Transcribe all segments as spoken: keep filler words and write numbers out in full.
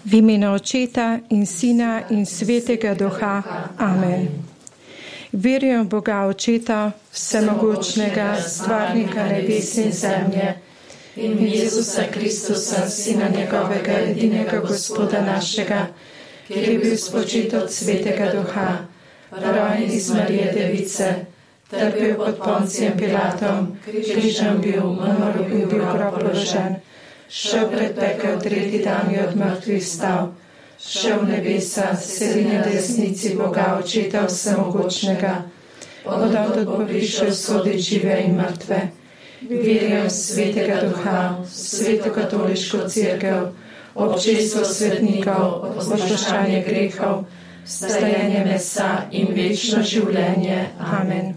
V imenu Očeta in Sina in Svetega Duha. Amen. Verujem v Boga Očeta, vsemogočnega, stvarnika nebes in zemlje, in v Jezusa Kristusa, Sina njegovega, edinega Gospoda našega, ki je bil spočit od Svetega Duha, rojen iz Marije Device, trpel pod Poncijem Pilatom, križem bil, umrl in bil grob položen, šel pred pekel, tretji dan je od mrtvih vstal, šel v nebesa, sedi na desnici Boga Očeta vsemogočnega, odtod bo prišel sodit žive in mrtve. Verujem v Svetega Duha, Sveto katoliško cerkev, občestvo svetnikov, odpuščanje grehov, vstajenje mesa in večno življenje. Amen.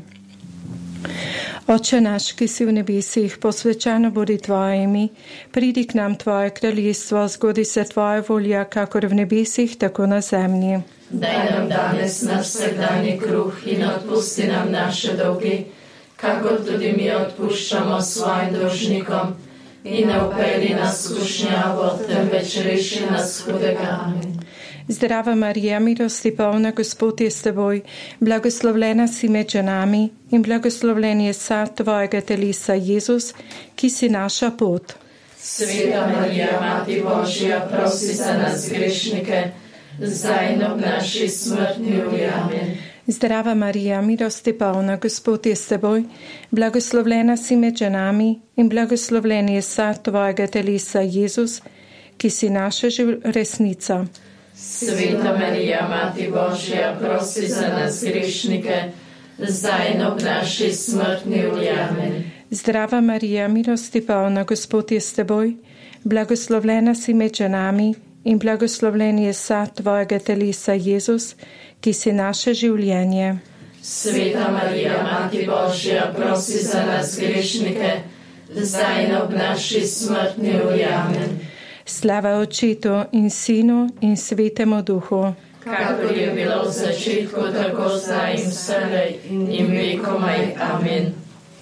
Oče naš, ki si v nebesih, posvečeno bodi tvoje ime, pridi k nam tvoje kraljestvo, zgodi se tvoja volja, kakor v nebesih, tako na zemlji. Daj nam danes naš vsakdanji kruh in odpusti nam naše dolge, kakor tudi mi odpuščamo svojim dolžnikom, in ne vpelji nas v skušnjavo, temveč reši nas hudega. Amen. Zdrava Marija, milosti polna, Gospod je s teboj, blagoslovljena si med ženami in blagoslovljen je sad tvojega telesa, Jezus, ki si naša pot. Sveta Marija, Mati Božja, prosi za nas grešnike, zdaj in ob naši smrtni uri. Amen. Zdrava Marija, milosti polna, Gospod je s teboj, blagoslovljena si med ženami in blagoslovljen je sad tvojega telesa, Jezus, ki si naša resnica. Sveta Marija, Mati Božja, prosi za nas grešnike, zdaj in ob naši smrtni uri. Amen. Zdrava Marija, milosti polna, Gospod je s teboj, blagoslovljena si med ženami in blagoslovljen je sad tvojega telesa, Jezus, ki si naše življenje. Sveta Marija, Mati Božja, prosi za nas grešnike, zdaj in ob naši smrtni uri. Amen. Slava Očetu in Sinu in Svetemu Duhu. Kakor je bilo v začetku, tako zdaj in vselej in vekomaj. Amen.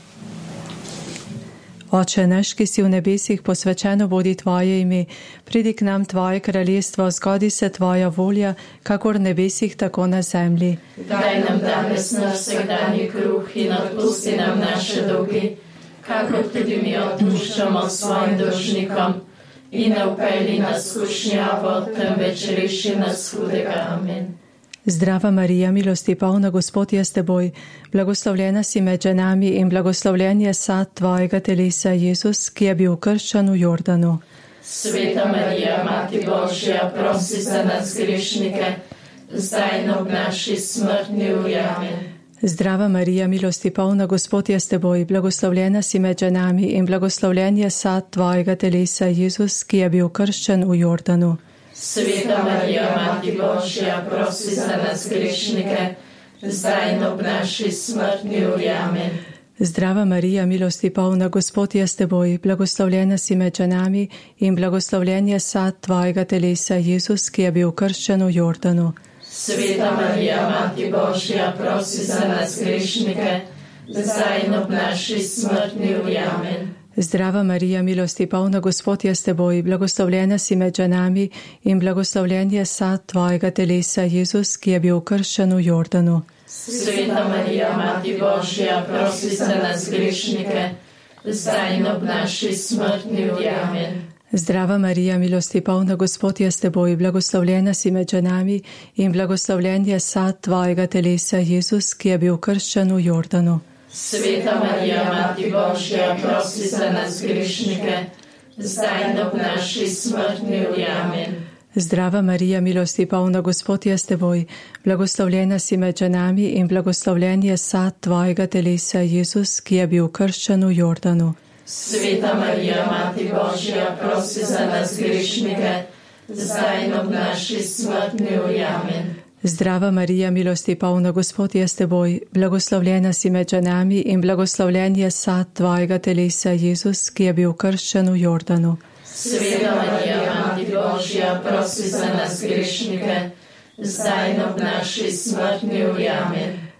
Oče naš, ki si v nebesih, posvečeno bodi tvoje ime, pridi k nam tvoje kraljestvo, zgodi se tvoja volja, kakor v nebesih, tako na zemlji. Daj nam danes naš vsakdanji kruh in odpusti nam naše dolge, kakor tudi mi odpuščamo svojim dolžnikom, in ne vpelji nas v skušnjavo, temveč reši nas hudega. Amen. Zdrava Marija, milosti polna, Gospod je s teboj, blagoslovljena si med ženami in blagoslovljen je sad tvojega telesa, Jezus, ki je bil krščen v Jordanu. Sveta Marija, Mati Božja, prosi za nas grešnike, zdaj in ob naši smrtni uri. Amen. Zdrava Marija, milosti polna, Gospod je s teboj, blagoslovljena si med ženami in blagoslovljen je sad tvojega telesa, Jezus, ki je bil krščen v Jordanu. Sveta Marija, Mati Božja, prosi za nas grešnike, zdaj in ob naši smrtni uri. Amen. Zdrava Marija, milosti polna, Gospod je s teboj, blagoslovljena si med ženami in blagoslovljen je sad tvojega telesa, Jezus, ki je bil krščen v Jordanu. Sveta Marija, Mati Božja, prosi za nas grešnike, zdaj in ob naši smrtni uri. Amen. Zdrava Marija, milosti polna, Gospod je s teboj, blagoslovljena si med ženami in blagoslovljen je sad tvojega telesa, Jezus, ki je bil krščen v Jordanu. Sveta Marija, Mati Božja, prosi za nas grešnike, zdaj in ob naši smrtni uri. Amen. Zdrava Marija, milosti polna, Gospod je s teboj, blagoslovljena si med ženami in blagoslovljen je sad tvojega telesa, Jezus, ki je bil krščen v Jordanu. Sveta Marija, Mati Božja, prosi za nas grešnike, zdaj in ob naši smrtni uri. Amen. Zdrava Marija, milosti polna, Gospod je s teboj, blagoslovljena si med ženami in blagoslovljen je sad tvojega telesa, Jezus, ki je bil krščen v Jordanu. Sveta Marija, Mati Božja, prosi za nas grešnike, zdaj in ob naši smrtni uri. Amen. Zdrava Marija, milosti polna, Gospod je s teboj, blagoslovljena si med ženami in blagoslovljen je sad tvojega telesa, Jezus, ki je bil krščen v Jordanu. Sveta Marija, Mati Božja, prosi za nas grešnike, zdaj in ob naši smrtni uri. Amen.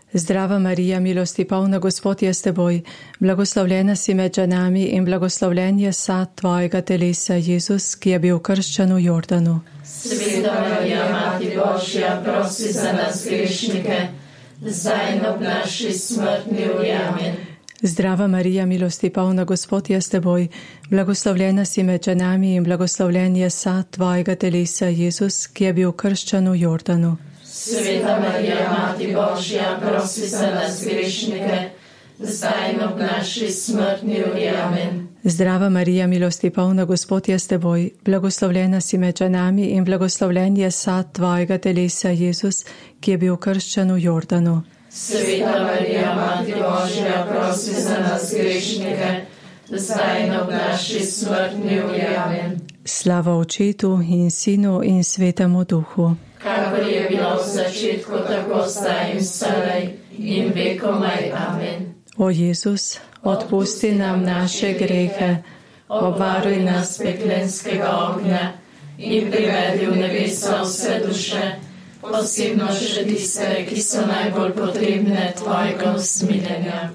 Zdrava Marija, milosti polna, Gospod je s teboj, blagoslovljena si med ženami in blagoslovljen je sad tvojega telesa, Jezus, ki je bil krščen v Jordanu. Sveta Marija, Mati Božja, prosi za nas grešnike, zdaj in ob naši smrtni uri. Amen. Zdrava Marija, milosti polna, Gospod je s teboj, blagoslovljena si med ženami in blagoslovljen je sad tvojega telesa, Jezus, ki je bil krščen v Jordanu. Sveta Marija, Mati Božja, prosi za nas grešnike, zdaj in ob naši smrtni uri. Amen. Zdrava Marija, milosti polna, Gospod je s teboj, blagoslovljena si med ženami in blagoslovljen je sad tvojega telesa, Jezus, ki je bil krščen v Jordanu. Sveta Marija, Mati Božja, prosi za nas grešnike, zdaj in ob naši smrtni uri. Amen. Slava Očetu in Sinu in Svetemu Duhu. Kakor je bilo v začetku, tako zdaj in vselej in vekomaj. Amen. O Jezus, odpusti nam naše grehe, obvaruj nas peklenskega ognja in privedi v nebeso vse duše, posebno še tiste, ki so najbolj potrebne tvojega usmiljenja.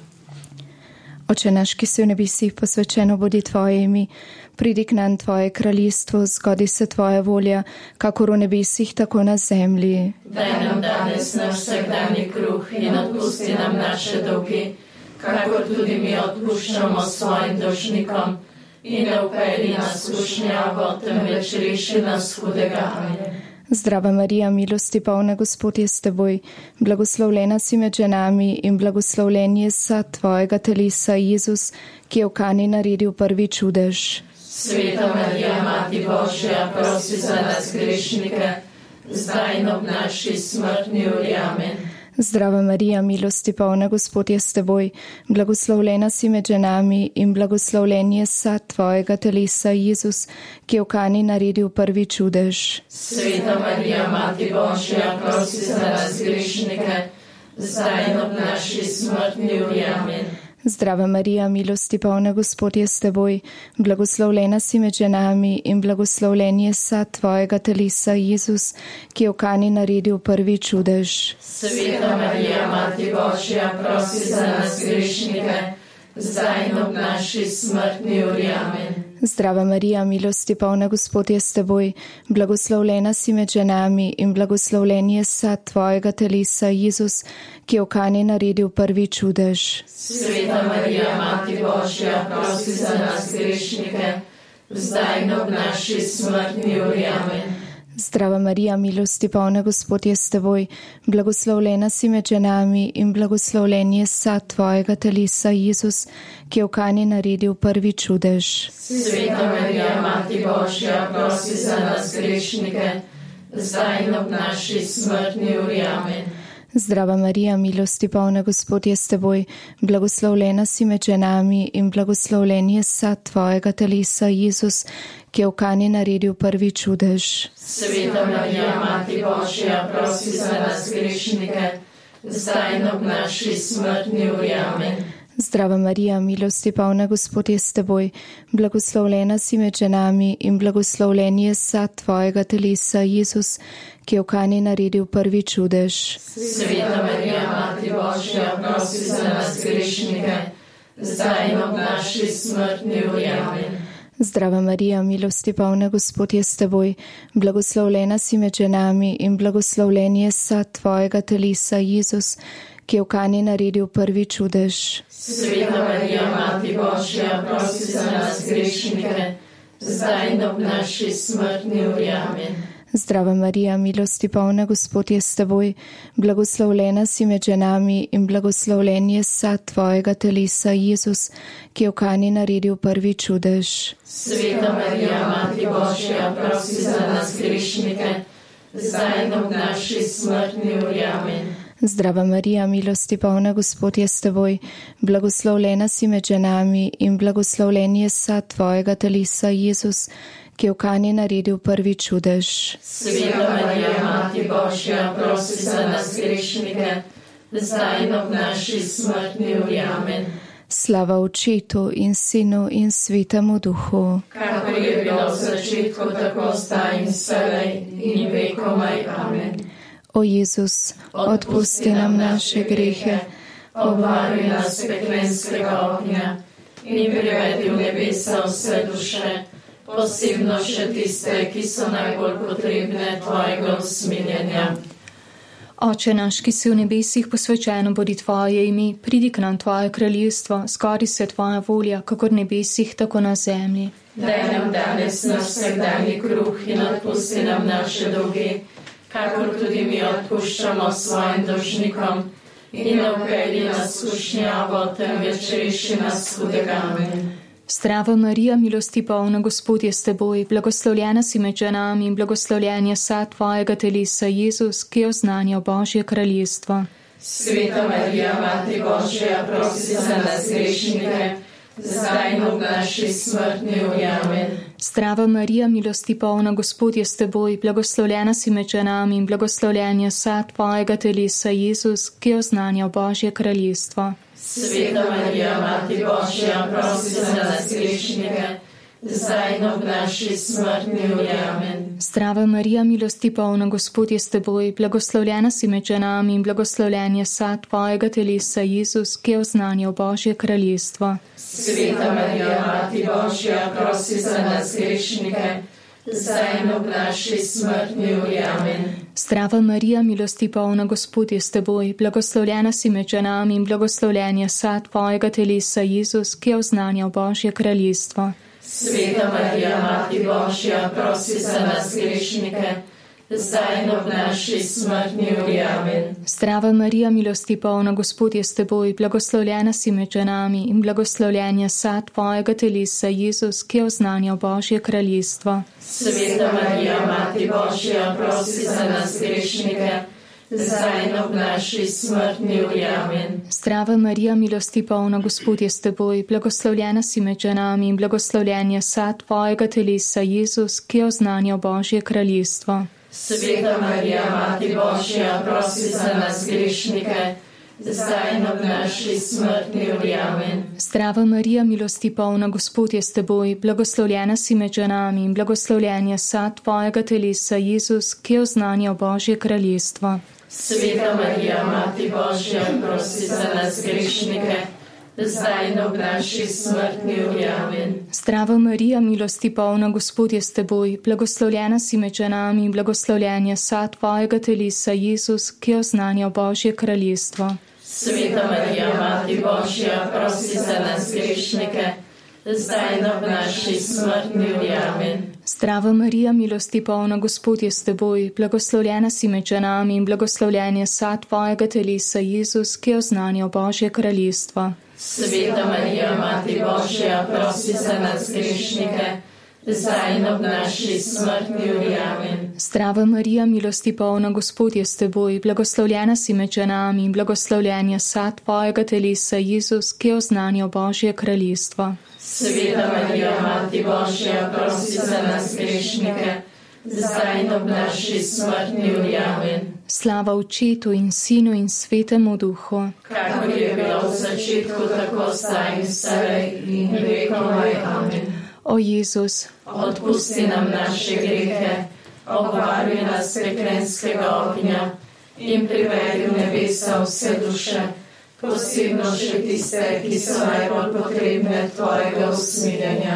Oče naš, ki si v nebesih, posvečeno bodi tvoje ime, pridi k nam tvoje kraljestvo, zgodi se tvoja volja, kakor v nebesih, tako na zemlji. Daj nam danes naš vsakdanji kruh in odpusti nam naše dolgi, kakor tudi mi odpuščamo svojim dolžnikom, in ne vpelji nas v skušnjavo, temveč reši nas hudega. Amen. Zdrava Marija, milosti polna, Gospod je s teboj, blagoslovljena si med ženami in blagoslovljen je sad tvojega telesa, Jezus, ki je v Kani naredil prvi čudež. Sveta Marija, Mati Božja, prosi za nas grešnike, zdaj in ob naši smrtni uri. Amen. Zdrava Marija, milosti polna, Gospod je s teboj, blagoslovljena si med ženami in blagoslovljen je sad tvojega telesa, Jezus, ki je v Kani naredil prvi čudež. Sveta Marija, Mati Božja, prosi za nas grešnike, zdaj in ob naši smrtni uri. Amen. Zdrava Marija, milosti polna, Gospod je s teboj, blagoslovljena si med ženami in blagoslovljen je sad tvojega telesa, Jezus, ki je v Kani naredil prvi čudež. Sveta Marija, Mati Božja, prosi za nas grešnike, zdaj in ob naši smrtni uri. Amen. Zdrava Marija, milosti polna, Gospod je s teboj, blagoslovljena si med ženami in blagoslovljen je sad tvojega telesa, Jezus, ki je v Kani naredil prvi čudež. Sveta Marija, Mati Božja, prosi za nas grešnike, zdaj in ob naši smrtni uri. Amen. Zdrava Marija, milosti polna, Gospod je s teboj, blagoslovljena si med ženami in blagoslovljen je sad tvojega telesa, Jezus, ki je v Kani naredil prvi čudež. Sveta Marija, Mati Božja, prosi za nas grešnike, zdaj in ob naši smrtni uri. Amen. Zdrava Marija, milosti polna, Gospod je s teboj, blagoslovljena si med ženami in blagoslovljen je sad tvojega telesa, Jezus, ki je v Kani naredil prvi čudež. Sveta Marija, Mati Božja, prosi za nas grešnike, zdaj in ob naši smrtni uri. Amen. Zdrava Marija, milosti polna, Gospod je s teboj, blagoslovljena si med ženami in blagoslovljen je sad tvojega telesa, Jezus, ki je v Kani naredil prvi čudež. Sveta Marija, Mati Božja, prosi za nas grešnike, zdaj in ob naši smrtni uri. Amen. Zdrava Marija, milosti polna, Gospod je s teboj, blagoslovljena si med ženami in blagoslovljen je sad tvojega telesa, Jezus, ki je v Kani naredil prvi čudež. Sveta Marija, Mati Božja, prosi za nas grešnike, zdaj in ob naši smrtni uri. Amen. Zdrava Marija, milosti polna, Gospod je s teboj, blagoslovljena si med ženami in blagoslovljen je sad tvojega telesa, Jezus, ki je v Kani naredil prvi čudež. Sveta Marija, Mati Božja, prosi za nas grešnike, zdaj in ob naši smrtni uri. Amen. Zdrava Marija, milosti polna, Gospod je s teboj, blagoslovljena si med ženami in blagoslovljen je sad tvojega telesa, Jezus, ki je v Kani naredil prvi čudež. Sveta Marija, Mati Božja, prosi za nas grešnike, zdaj in ob naši smrtni uri. Amen. Slava Očetu in Sinu in Svetemu Duhu. Kakor je bilo v začetku, tako zdaj in vselej in vekomaj. Amen. O Jezus, odpusti nam naše grehe, obvaruj nas peklenskega ognja in privedi v nebesa vse duše, posebno še tiste, ki so najbolj potrebne tvojega usmiljenja. Oče naš, ki si v nebesih, posvečeno bodi tvoje ime, pridi k nam tvoje kraljestvo, zgodi se tvoja volja, kakor v nebesih, tako na zemlji. Daj nam danes naš vsakdanji kruh in odpusti nam naše dolge, kakor tudi mi odpuščamo svojim dolžnikom, in ne vpelji nas v skušnjavo, temveč reši nas hudega. Amen. Zdrava Marija, milosti polna, Gospod je s teboj, blagoslovljena si med ženami in blagoslovljen je sad tvojega telesa, Jezus, ki je oznanjal Božje kraljestvo. Sveta Marija, Mati Božja, prosi za nas grešnike, zdaj in ob naši smrtni uri. Amen. Zdrava Marija, milosti polna, Gospod je s teboj, blagoslovljena si med ženami in blagoslovljen je sad tvojega telesa, Jezus, ki je oznanjal Božje kraljestvo. Sveta Marija, Mati Božja, prosi za nas grešnike, zdaj in ob naši smrtni uri. Amen. Zdrava Marija, milosti polna, Gospod je s teboj, blagoslovljena si med ženami in blagoslovljen je sad tvojega telesa, Jezus, ki je oznanjal Božje kraljestvo. Sveta Marija, Mati Božja, prosi za nas grešnike, zdaj in ob naši smrtni uri. Amen. Zdrava Marija, milosti polna, Gospod je s teboj, blagoslovljena si med ženami in blagoslovljen je sad tvojega telesa, Jezus, ki je oznanjal Božje kraljestvo. Sveta Marija, Mati Božja, prosi za nas grešnike, zdaj in ob naši smrtni uri. Amen. Zdrava Marija, milosti polna, Gospod je s teboj, blagoslovljena si med ženami in blagoslovljen je sad tvojega telesa, Jezus, ki je oznanjal Božje kraljestvo. Sveta Marija, Mati Božja, prosi za nas grešnike, zdaj in ob naši smrtni uri. Amen. Zdrava Marija, milosti polna, Gospod je s teboj, blagoslovljena si med ženami in blagoslovljen je sad tvojega telesa, Jezus, ki je oznanjal Božje kraljestvo. Sveta Marija, Mati Božja, prosi za nas grešnike, zdaj in ob naši smrtni uri. Amen. Zdrava Marija, milosti polna, Gospod je s teboj, blagoslovljena si med ženami in blagoslovljen je sad tvojega telesa, Jezus, ki je oznanjal Božje kraljestvo. Sveta Marija, Mati Božja, prosi za nas grešnike, zdaj in ob naši smrtni uri. Amen. Zdrava Marija, milosti polna, Gospod je s teboj, blagoslovljena si med ženami in blagoslovljen je sad tvojega telesa, Jezus, ki je oznanjal Božje kraljestvo. Sveta Marija, Mati Božja, prosi za nas grešnike, zdaj in ob naši smrtni uri. Amen. Zdrava Marija, milosti polna, Gospod je s teboj, blagoslovljena si med ženami in blagoslovljen je sad tvojega telesa, Jezus, ki je oznanjal Božje kraljestvo. Sveta Marija, Mati Božja, prosi za nas grešnike, zdaj in ob naši smrtni uri. Amen. Zdrava Marija, milosti polna, Gospod je s teboj, blagoslovljena si med ženami in blagoslovljen je sad tvojega telesa, Jezus, ki je oznanjal Božje kraljestvo. Sveta Marija, Mati Božja, prosi za nas grešnike, zdaj in ob naši smrtni uri. Amen. Slava Očetu in Sinu in Svetemu Duhu, kakor je bilo v začetku, tako zdaj in vselej in vekomaj. Amen. O Jezus, odpusti nam naše grehe, obvaruj nas peklenskega ognja in privedi v nebesa vse duše, posebno še tiste, ki so najbolj potrebne tvojega usmiljenja.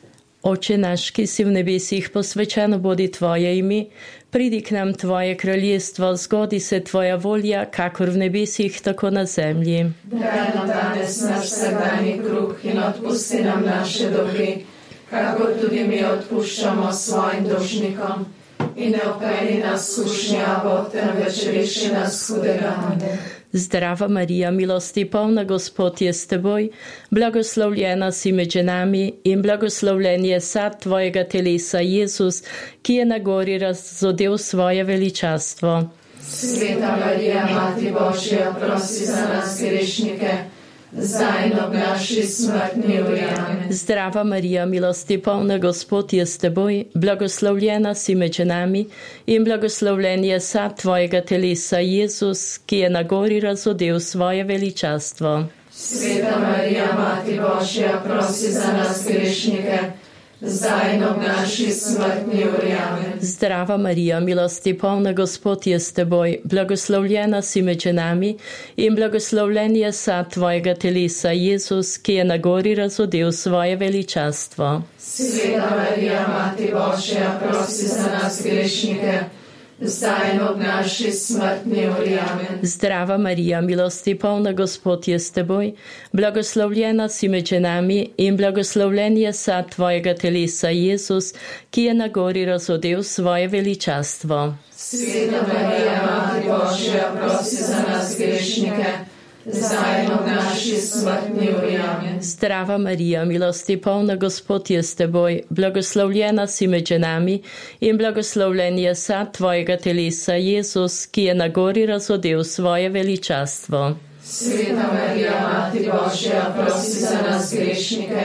Oče naš, ki si v nebesih, posvečeno bodi tvoje ime, pridi k nam tvoje kraljestvo, zgodi se tvoja volja, kakor v nebesih, tako na zemlji. Daj nam danes naš vsakdanji kruh in odpusti nam naše dolge, kakor tudi mi odpuščamo svojim dolžnikom. In ne vpelji nas v skušnjavo, temveč reši nas hudega. Amen. Zdrava Marija, milosti polna, Gospod je s teboj, blagoslovljena si med ženami in blagoslovljen je sad tvojega telesa, Jezus, ki je na gori razodel svoje veličastvo. Sveta Marija, Mati Božja, prosi za nas grešnike, zdaj in ob naši smrtni uri. Amen. Zdrava Marija, milosti polna, Gospod je s teboj, blagoslovljena si med ženami in blagoslovljen je sad tvojega telesa, Jezus, ki je na gori razodel svoje veličastvo. Sveta Marija, Mati Božja, prosi za nas grešnike, zdaj in ob naši smrtni uri. Amen. Zdrava Marija, milosti polna, Gospod je s teboj, blagoslovljena si med ženami in blagoslovljen je sad tvojega telesa, Jezus, ki je na gori razodel svoje veličastvo. Sveta Marija, Mati Božja, prosi za nas grešnike, zdaj in ob naši smrtni uri. Amen. Zdrava Marija, milosti polna, Gospod je s teboj, blagoslovljena si med ženami in blagoslovljen je sad tvojega telesa, Jezus, ki je na gori razodel svoje veličastvo. Sveta Marija, Mati Božja, prosi za nas grešnike, zdaj in ob naši smrtni uri. Amen. Zdrava Marija, milosti polna, Gospod je s teboj, blagoslovljena si med ženami in blagoslovljen je sad tvojega telesa, Jezus, ki je na gori razodel svoje veličastvo. Sveta Marija, Mati Božja, prosi za nas grešnike,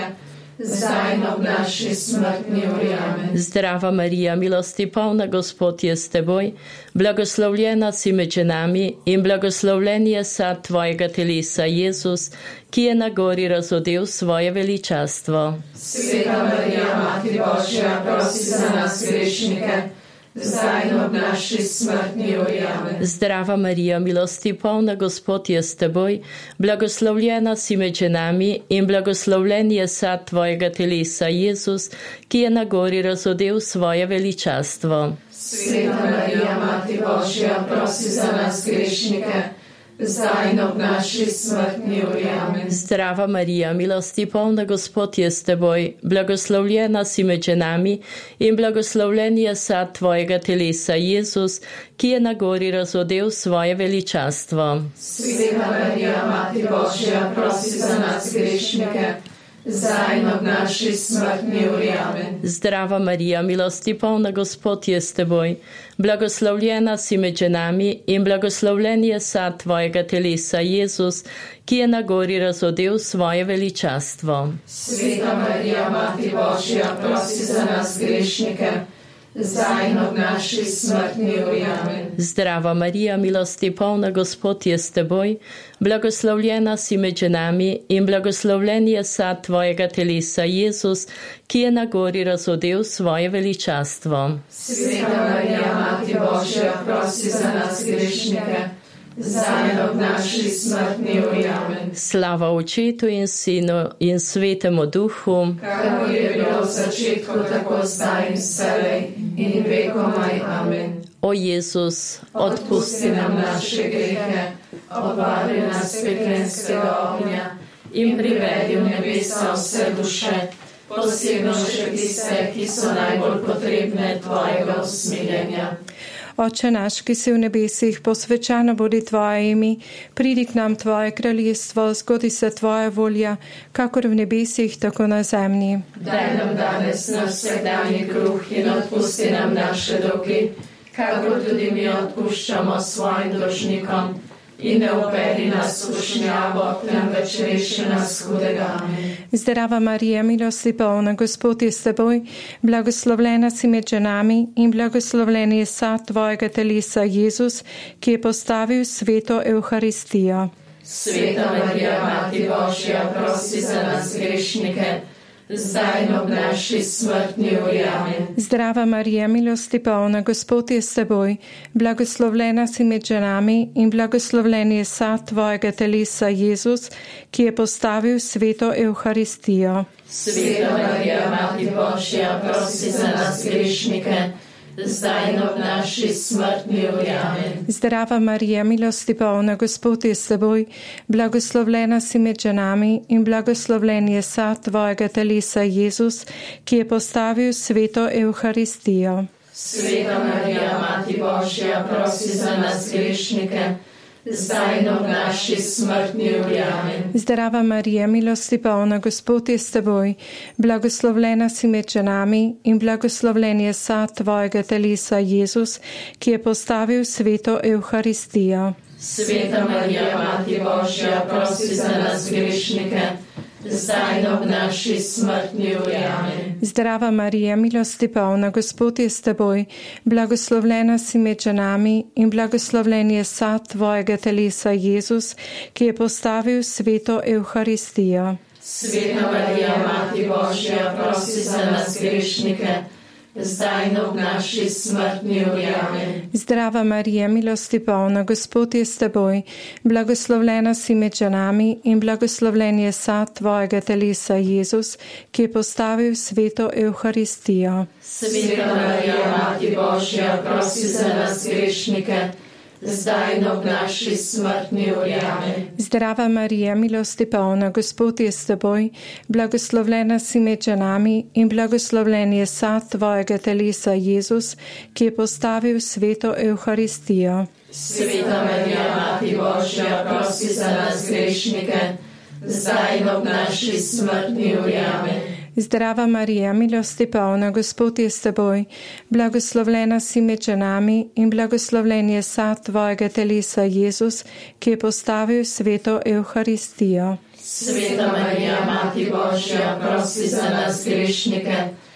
zdaj in ob naši smrtni uri. Amen. Zdrava Marija, milosti polna, Gospod je s teboj, blagoslovljena si med ženami in blagoslovljen je sad tvojega telesa, Jezus, ki je na gori razodel svoje veličastvo. Sveta Marija, Mati Božja, prosi za nas grešnike, zdaj in ob naši smrtni uri. Amen. Zdrava Marija, milosti polna, Gospod je s teboj, blagoslovljena si med ženami in blagoslovljen je sad tvojega telesa, Jezus, ki je na gori razodel svoje veličastvo. Sveta Marija, Mati Božja, prosi za nas grešnike, zdaj in ob naši smrtni uri. Amen. Zdrava Marija, milosti polna, Gospod je s teboj, blagoslovljena si med ženami in blagoslovljen je sad tvojega telesa, Jezus, ki je na gori razodel svoje veličastvo. Sveta Marija, Mati Božja, prosi za nas grešnike, zdaj in ob naši smrtni uri. Amen. Zdrava Marija, milosti polna, Gospod je s teboj, blagoslovljena si med ženami in blagoslovljen je sad tvojega telesa, Jezus, ki je na gori razodel svoje veličastvo. Sveta Marija, Mati Božja, prosi za nas grešnike, zdaj in ob naši smrtni uri. Amen. Zdrava Marija, milosti polna, Gospod je s teboj, blagoslovljena si med ženami in blagoslovljen je sad tvojega telesa, Jezus, ki je na gori razodel svoje veličastvo. Sveta Marija, Mati Božja, prosi za nas grešnike, zdaj in ob naši smrtni uri. Amen. Slava Očetu in Sinu in Svetemu Duhu, kakor je bilo v začetku, tako zdaj in vselej in vekomaj. Amen. O Jezus, Odpusti nam naše grehe, obvari nas peklenskega ognja in privedi v nebesa vse duše, posebno še tiste, ki so najbolj potrebne tvojega usmiljenja. Oče naš, ki si v nebesih, posvečeno bodi tvoje ime, pridi k nam tvoje kraljestvo, zgodi se tvoja volja, kakor v nebesih, tako na zemlji. Daj nam danes naš vsakdanji kruh in odpusti nam naše dolge, kakor tudi mi odpuščamo svojim dolžnikom. In ne upedi nas v skušnjavo, temveč reši nas hudega. Amen. Zdrava Marija, milosti polna, Gospod je s teboj, blagoslovljena si med ženami in blagoslovljen je sad tvojega telesa, Jezus, ki je postavil sveto Evharistijo. Sveta Marija, Mati Božja, prosi za nas grešnike, zdaj in ob naši smrtni uri. Amen. Zdrava Marija, milosti polna, Gospod je s teboj, blagoslovljena si med ženami in blagoslovljen je sad tvojega telesa, Jezus, ki je postavil sveto Evharistijo. Sveta Marija, Mati Božja, prosi za nas grešnike, zdaj in ob naši smrtni uri. Amen. Zdrava Marija, milosti polna, Gospod je s teboj, blagoslovljena si med ženami in blagoslovljen je sad tvojega telesa, Jezus, ki je postavil sveto Evharistijo. Sveta Marija, Mati Božja, prosi za nas grešnike, zdaj in ob naši smrtni uri. Amen. Zdrava Marija, milosti polna, Gospod je s teboj, blagoslovljena si med ženami in blagoslovljen je sad tvojega telesa, Jezus, ki je postavil sveto Evharistijo. Sveta Marija, Mati Božja, prosi za nas grešnike, zdaj in ob naši smrtni uri. Amen. Zdrava Marija, milosti polna, Gospod je s teboj, blagoslovljena si med ženami in blagoslovljen je sad tvojega telesa, Jezus, ki je postavil sveto Evharistijo. Sveta Marija, Mati Božja, prosi za nas grešnike, zdaj in ob naši smrtni uri. Amen. Zdrava Marija, milosti polna, Gospod je s teboj, blagoslovljena si med ženami in blagoslovljen je sad tvojega telesa, Jezus, ki je postavil sveto Evharistijo. Sveta Marija, Mati Božja, prosi za nas grešnike, zdaj in ob naši smrtni uri. Amen. Zdrava Marija, milosti polna, Gospod je s teboj, blagoslovljena si med ženami in blagoslovljen je sad tvojega telesa, Jezus, ki je postavil sveto Evharistijo. Sveta Marija, Mati Božja, prosi za nas grešnike, zdaj in ob naši smrtni uri. Amen. Zdrava Marija, milosti polna, Gospod je s teboj, blagoslovljena si med ženami in blagoslovljen je sad tvojega telesa, Jezus, ki je postavil sveto Evharistijo. Sveta Marija, Mati Božja, prosi za nas grešnike,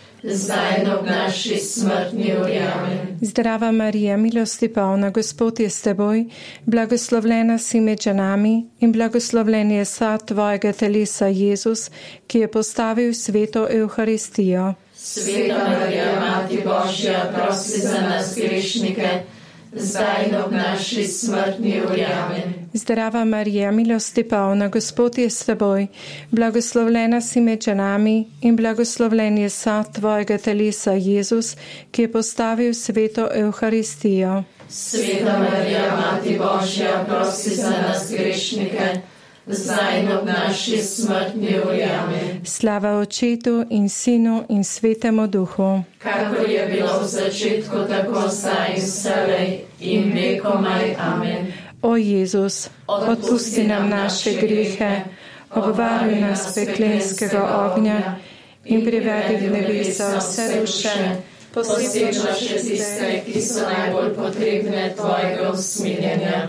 zdaj in ob naši smrtni uri. Amen. Zdrava Marija, milosti polna, Gospod je s teboj, blagoslovljena si med ženami in blagoslovljen je sad tvojega telesa, Jezus, ki je postavil sveto Evharistijo. Sveta Marija, Mati Božja, prosi za nas grešnike, zdaj in ob naši smrtni uri. Amen. Zdrava Marija, milosti polna, Gospod je s teboj, blagoslovljena si med ženami in blagoslovljen je sad tvojega telesa, Jezus, ki je postavil sveto Evharistijo. Sveta Marija, Mati Božja, prosi za nas grešnike, zdaj in ob naši smrtni uri. Amen. Slava Očetu in Sinu in Svetemu Duhu. Kakor je bilo v začetku, tako zdaj in vselej in vekomaj. Amen. O Jezus, odpusti nam naše grehe, obvaruj nas peklenskega ognja in privedi v nebesa vse duše, posebej še tiste, ki so najbolj potrebne tvojega usmiljenja.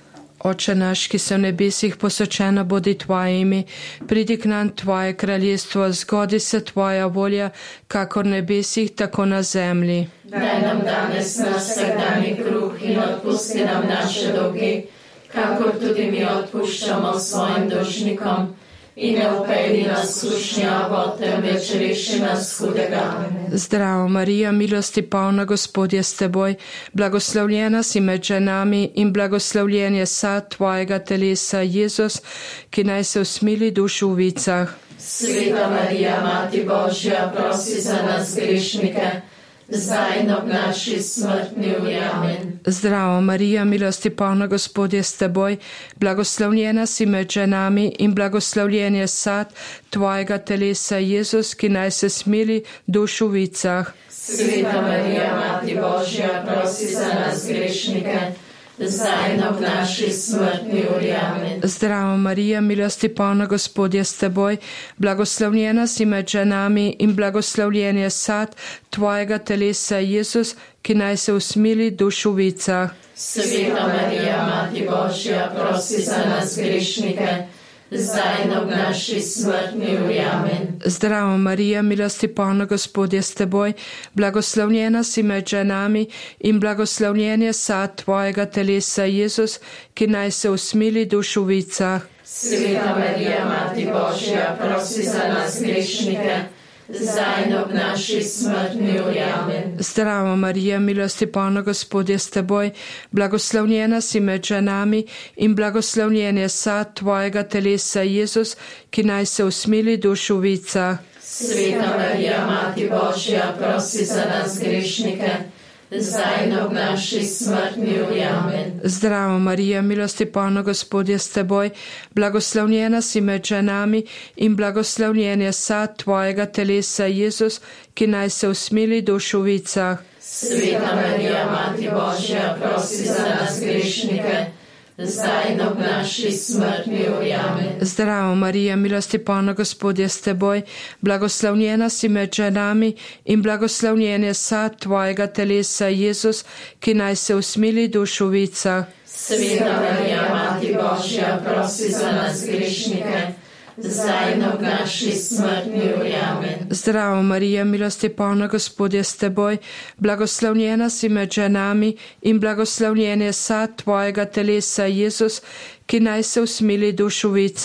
Oče naš, ki se v nebesih, posvečena bodi tvoje ime, pridi k nam tvoje kraljestvo, zgodi se tvoja volja, kakor v nebesih, tako na zemlji. Daj nam danes naš vsakdanji kruh in odpusti nam naše dolge, kakor tudi mi odpuščamo svojim dolžnikom. In ne vpelji nas v skušnjavo, temveč reši nas hudega. Zdravo Marija, milosti polna, Gospod je s teboj, blagoslovljena si med ženami in blagoslovljen je sad tvojega telesa, Jezus, ki naj se usmili dušu v vicah. Sveta Marija, Mati Božja, prosi za nas grešnike, zdaj in ob naši smrtni uri. Amen. Zdravo Marija, milosti polna, Gospod je s teboj, blagoslovljena si med ženami in blagoslovljen je sad tvojega telesa, Jezus, ki naj se smili dušu v vicah. Sveta Marija, Mati Božja, prosi za nas grešnike, zdaj in ob naši smrtni uri. Amen. Zdravo Marija, milosti polna, Gospod je s teboj, blagoslovljena si med ženami in blagoslovljen je sad tvojega telesa, Jezus, ki naj se usmili dušu v vicah. Sveta Marija, Mati Božja, prosi za nas grešnike, zdaj in ob naši smrtni uri. Amen. Zdravo Marija, milosti polna, Gospod je s teboj, blagoslovljena si med ženami in blagoslovljen je sad tvojega telesa, Jezus, ki naj se usmili dušu v vicah. Sveta Marija, Mati Božja, prosi za nas grešnike, zdaj in ob naši smrtni uri. Amen. Zdravo Marija, milosti polna, Gospod je s teboj, blagoslovljena si med ženami in blagoslovljen je sad tvojega telesa, Jezus, ki naj se usmili dušu v vicah. Sveta Marija, Mati Božja, prosi za nas grešnike, zdaj in ob naši smrtni uri. Amen. Zdravo Marija, milosti polna, Gospod je s teboj, blagoslovljena si med ženami in blagoslovljen je sad tvojega telesa, Jezus, ki naj se usmili dušu v vicah. Sveta Marija, Mati Božja, prosi za nas grešnike, zdaj in ob naši smrtni uri. Amen. Zdravo Marija, milosti polna, Gospod je s teboj, blagoslovljena si med ženami in blagoslovljen je sad tvojega telesa, Jezus, ki naj se usmili dušu v vicah. Sveta Marija, Mati Božja, prosi za nas grešnike, zdaj in ob naši smrtni uri. Amen. Zdravo Marija, milosti polna, Gospod je s teboj, blagoslovljena si med ženami in blagoslovljen je sad tvojega telesa, Jezus, ki naj se usmili dušu v vicah.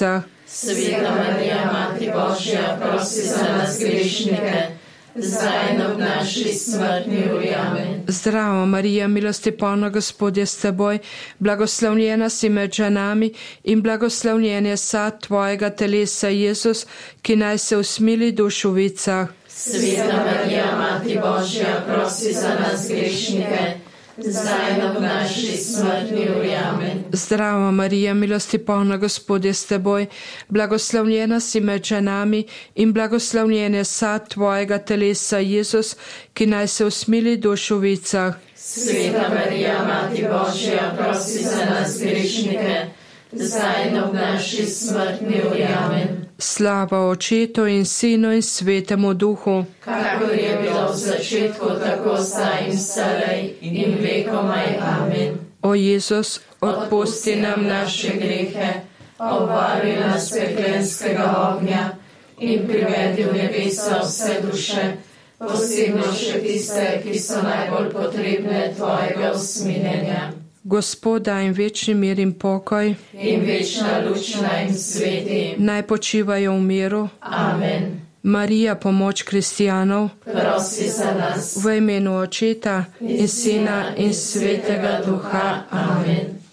Sveta Marija, Mati Božja, prosi za nas grešnike, zdaj in ob naši smrtni uri. Amen. Zdravo Marija, milosti polna, Gospod je s teboj, blagoslovljena si med ženami in blagoslovljen je sad tvojega telesa, Jezus, ki naj se usmili dušovicah. Sveta Marija, Mati Božja, prosi za nas grešnike, zdaj in ob naši smrtni uri. Amen. Zdravo Marija, milosti polna, Gospod je s teboj, blagoslovljena si med ženami in blagoslovljen je sad tvojega telesa, Jezus, ki naj se usmili dušovicah. Sveta Marija, Mati Božja, prosi za nas grešnike, zdaj in ob naši smrtni uri. Amen. Slava Očetu in Sinu in Svetemu Duhu, kakor je bilo v začetku, tako zdaj in vselej in vekomaj. Amen. O Jezus, odpusti nam naše grehe, obvari nas peklenskega ognja in privedi v nebesa vse duše, posebno še tiste, ki so najbolj potrebne tvojega usmiljenja. Gospoda in večni mir in pokoj in večna lučna in sveti naj počivajo v miru. Amen. Marija, pomoč kristijanov, prosi za nas. V imenu Očeta in Sina in Svetega Duha. Amen.